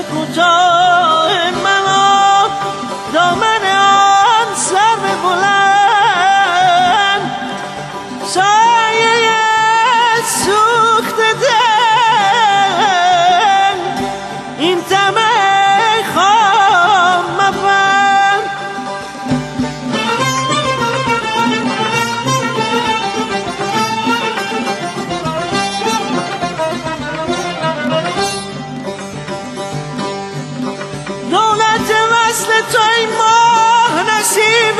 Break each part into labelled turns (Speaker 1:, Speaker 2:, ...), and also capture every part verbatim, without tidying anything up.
Speaker 1: کوتاه منو دامن آن سر بلند سایه سوخت دل این طمع خام مبند دولت وصل تو این ماه نصیب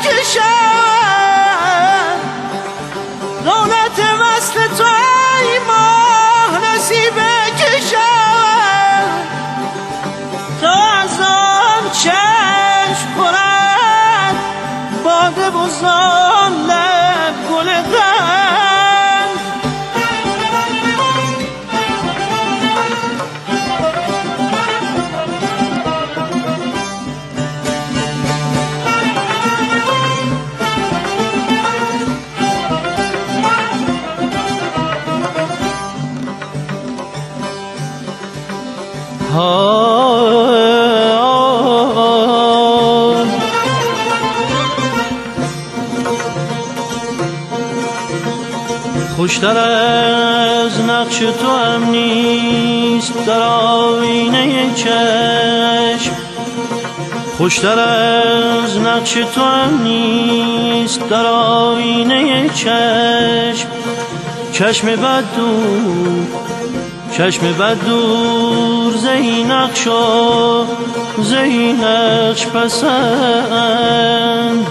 Speaker 1: کشم دولت وصل تو این ماه نصیب کشم تا از آن چشم خورد باده و زان لب گل قند خوشتر از نقش تو هم نیست در آینه چشم خوشتر از نقش تو هم نیست در آینه چشم چشم بد دور چشم بد دور زهی نقش و زهی نقش پسند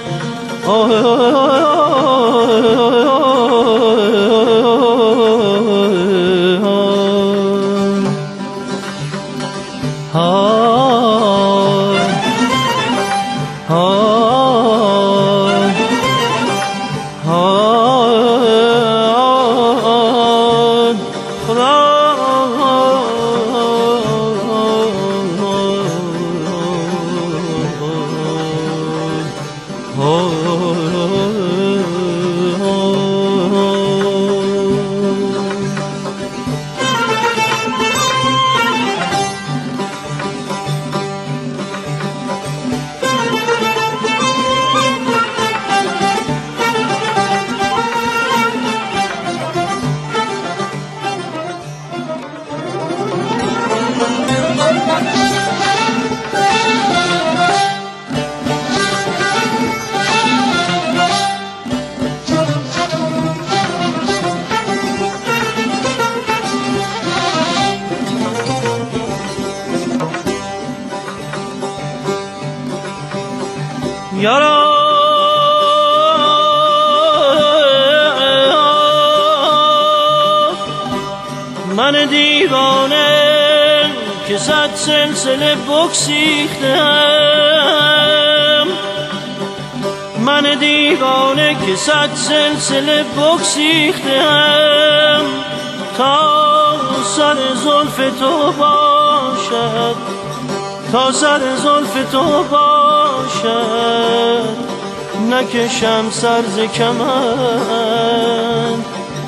Speaker 1: یارا من دیوانه که صد سلسله بگسیختم من دیوانه که صد سلسله بگسیختم تا سر زلف تو باشد تا سر زلف تو باشد نکشم سر ز کمند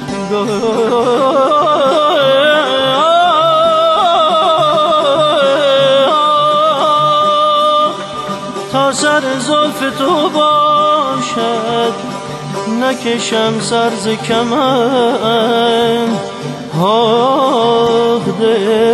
Speaker 1: تا سر زلف تو باشد نکشم سر ز کمند آه دل